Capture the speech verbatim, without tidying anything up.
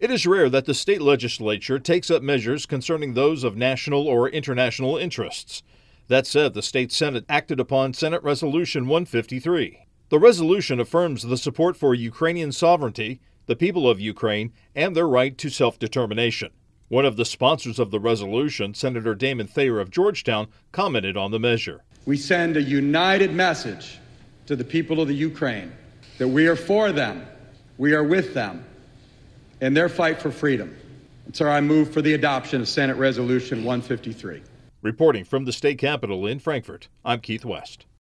It is rare that the state legislature takes up measures concerning those of national or international interests. That said, the state Senate acted upon Senate Resolution one fifty-three. The resolution affirms the support for Ukrainian sovereignty, the people of Ukraine, and their right to self-determination. One of the sponsors of the resolution, Senator Damon Thayer of Georgetown, commented on the measure. We send a united message to the people of the Ukraine that we are for them, we are with them, in their fight for freedom. And so I move for the adoption of Senate Resolution one fifty-three. Reporting from the state capitol in Frankfort, I'm Keith West.